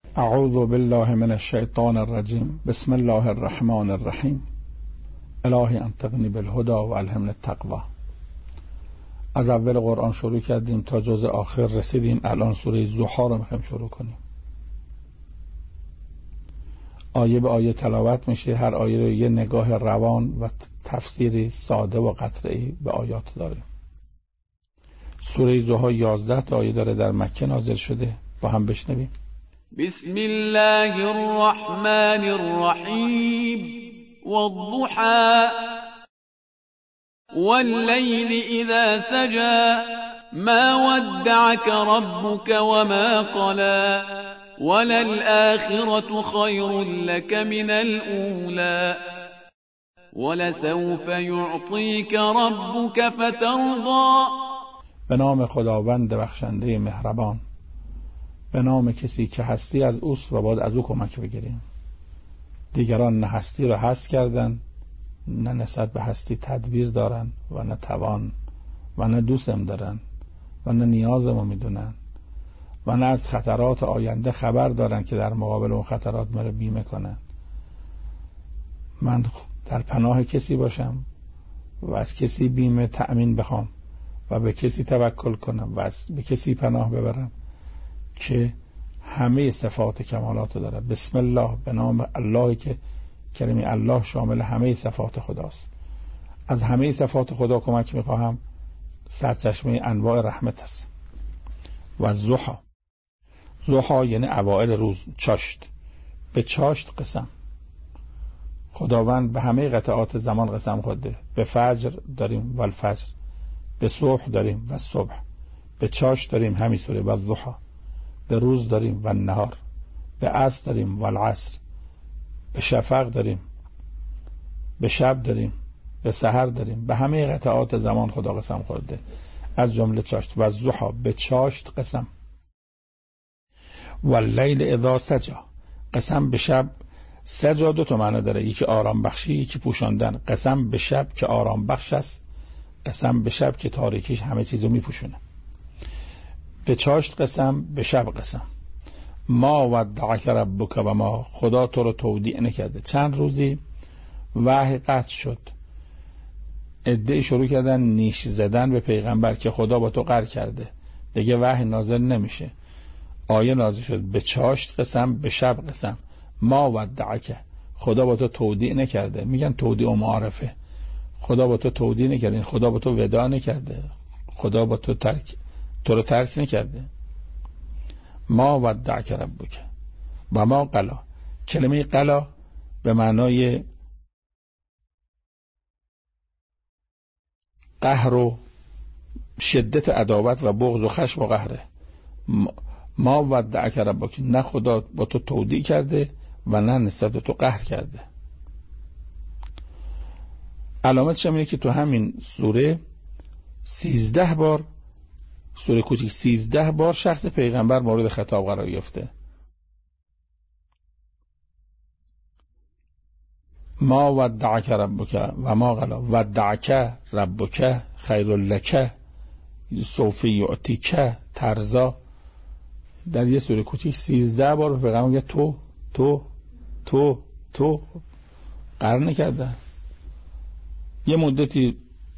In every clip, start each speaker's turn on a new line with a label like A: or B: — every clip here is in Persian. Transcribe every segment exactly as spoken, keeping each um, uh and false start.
A: اعوذ بالله من الشیطان الرجیم. بسم الله الرحمن الرحیم. الهی انطقنی بالهدى و الهمنی التقوی. از اول قرآن شروع کردیم تا جزء آخر رسیدیم. الان سوره ضحی رو میخوایم شروع کنیم. آیه به آیه تلاوت میشه. هر آیه رو یه نگاه روان و تفسیری ساده و قطعی به آیات داره. سوره ضحی یازده تا آیه داره، در مکه نازل شده. با هم بشنویم.
B: بسم الله الرحمن الرحیم. والضحى والليل إذا سجى ما ودعك ربك وما قلى وللآخرة خير لك من الأولى ولسوف يعطيك ربك فترضى.
A: به نام خداوند بخشنده مهربان، به نام کسی که هستی از اوست و باید از او کمک بگیریم. دیگران نه هستی را هست کردن، نه نسبت به هستی تدبیر دارن و نه توان و نه دوستم دارن و نه نیازمو میدونن و نه از خطرات آینده خبر دارن که در مقابل اون خطرات مرا بیمه کنن. من در پناه کسی باشم و از کسی بیمه تأمین بخوام و به کسی توکل کنم و از به کسی پناه ببرم که همه صفات کمالات داره. بسم الله، به نام الله که کلمه الله شامل همه صفات خداست. از همه صفات خدا کمک میخواهم. سرچشمه انواع رحمت است. و ضحی، ضحی یعنی اوائل روز، چاشت. به چاشت قسم. خداوند به همه قطعات زمان قسم خورده. به فجر داریم و الفجر، به صبح داریم و صبح، به چاشت داریم همین سوره و ضحی، به روز داریم و نهار، به عصر داریم و العصر، به شفق داریم، به شب داریم، به سحر داریم. به همه قطعات زمان خدا قسم خورده، از جمله چاشت. و ضحی، به چاشت قسم. و اللیل اذا سجی، قسم به شب. سجا دو تا معنی داره، یکی آرام بخشی، یکی پوشاندن. قسم به شب که آرام بخش است، قسم به شب که تاریکیش همه چیزو میپوشونه. به چاشت قسم، به شب قسم. ما ودعک ربک و ما، خدا تو رو تودیع نکرده. چند روزی وحی قطع شد. عده‌ای شروع کردن نیش زدن به پیغمبر که خدا با تو قهر کرده، دیگه وحی نازل نمیشه. آیه نازل شد به چاشت قسم، به شب قسم. ما ودعک، خدا با تو تودیع نکرده. میگن تودیع و معارفه. خدا با تو تودیع نکرده، خدا با تو وداع نکرده، خدا با تو ترک تو رو ترک نکرده. ما ودعک ربک و ما قلا. کلمه قلا به معنای قهر و شدت عداوت و بغض و خشم و قهره. ما ودعک ربک، نه خدا با تو تودیع کرده و نه نسبت تو قهر کرده. علامتش اینه که تو همین سوره سیزده بار، سوره کوچیک سیزده بار شخص پیغمبر مورد خطاب قرار گرفته. ما ودعک ربک و ما قلا ودعک ربک خیر لک سوف یعطیک ترضا. در یه سوره کوچیک سیزده بار به پیغمبر میگه تو تو تو تو قرار نکرده. یه مدتی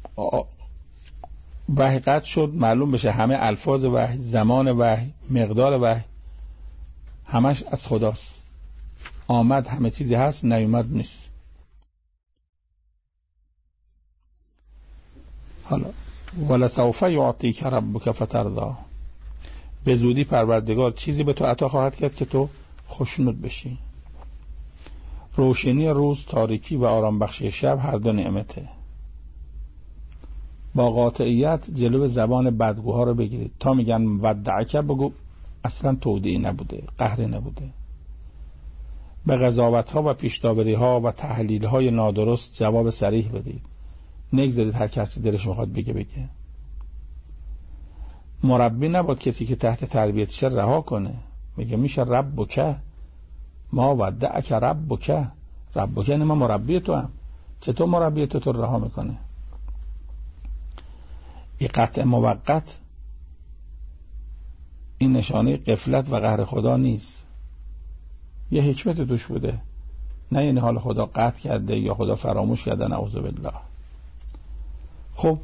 A: وحی قطع شد، معلوم بشه همه الفاظ وحی، زمان وحی، مقدار وحی همش از خداست. آمد همه چیزی هست، نیومد نیست. حالا ولسوف یعطیک ربک فترضی، به زودی پروردگار چیزی به تو عطا خواهد کرد که تو خوشنود بشی. روشنی روز، تاریکی و آرام بخشی شب هر دو نعمته. با قاطعیت جلو زبان بدگوها رو بگیرید. تا میگن ودعک بگو اصلا تودیعی نبوده، قهری نبوده. به قضاوت ها و پیشداوری ها و تحلیل های نادرست جواب صریح بدید. نگذارید هر کسی دلش میخواد بگه بگه. مربی نباد کسی که تحت تربیتش رها کنه. میگه میشه ربک، ما ودعک ربک. ربک یعنی من مربی تو هم، چطور مربی تو تو رها میکنه؟ این قطع موقت این نشانه غفلت و قهر خدا نیست. یه حکمت توش بوده، نه یعنی حال خدا قطع کرده یا خدا فراموش کرده، نعوذ بالله. خب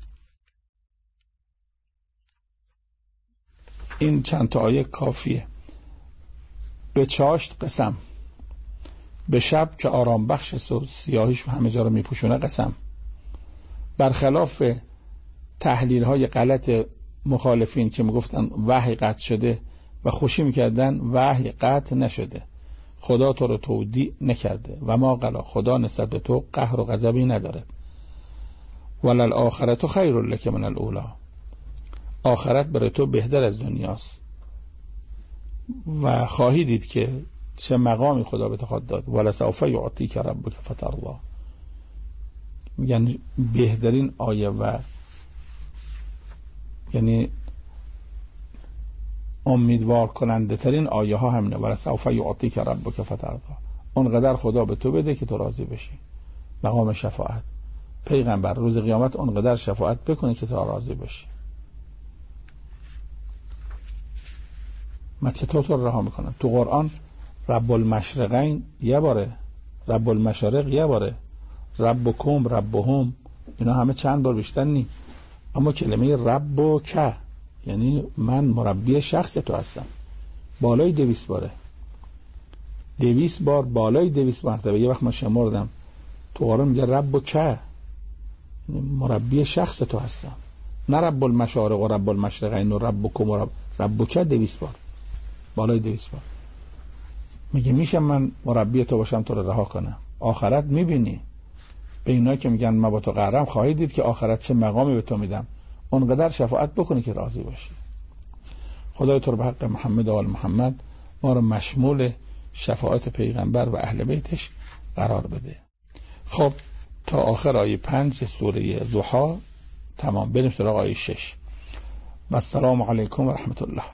A: این چند تا آیه کافیه. به چاشت قسم، به شب که آرام بخش است و سیاهیش همه جا رو میپوشونه قسم. برخلاف تحلیل های غلط مخالفین که میگفتن وحی قطع شده و خوشی میکردن، وحی قطع نشده، خدا تو رو تودیع نکرده و ما قلا، خدا نسبت به تو قهر و غضبی نداره. ولل آخرت خیر لک من الاولی، آخرت برای تو بهتر از دنیاست و خواهی دید که چه مقامی خدا به تو خواهد داد. ولسوف یعطیک ربک فترضی، یعنی بهترین آیه و یعنی امیدوار کننده ترین آیه ها همینه. ولسوف یعطیک ربک فترضی، اونقدر خدا به تو بده که تو راضی بشی. مقام شفاعت، پیغمبر روز قیامت اونقدر شفاعت بکنه که تو راضی بشی. من چطور تو رها میکنم؟ تو قرآن رب المشرقین یه باره، رب المشارق یه باره، ربکم، ربهم، اینا همه چند بار بیشتر نی. اما کلمه رب و که یعنی من مربی شخص تو هستم، بالای دویست باره، دویست بار، بالای دویست مرتبه. یه وقت من شمردم تو قرآن میگه رب و که، مربی شخص تو هستم، نه رب المشارق و رب المشرقین و ربکم و رب رب و که دویست بار، بالای دویست بار. میگه میشه من مربی تو باشم تو رو رها کنم؟ آخرت میبینی به اینا که میگن من با تو قهرم، خواهی دید که آخرت چه مقامی به تو میدم، اونقدر شفاعت بکنی که راضی باشی. خدای تو رو به حق محمد و آل محمد ما رو مشمول شفاعت پیغمبر و اهل بیتش قرار بده. خب تا آخر آیه پنج سوره ضحی تمام. بریم سراغ آیه شش. و السلام علیکم و رحمت الله.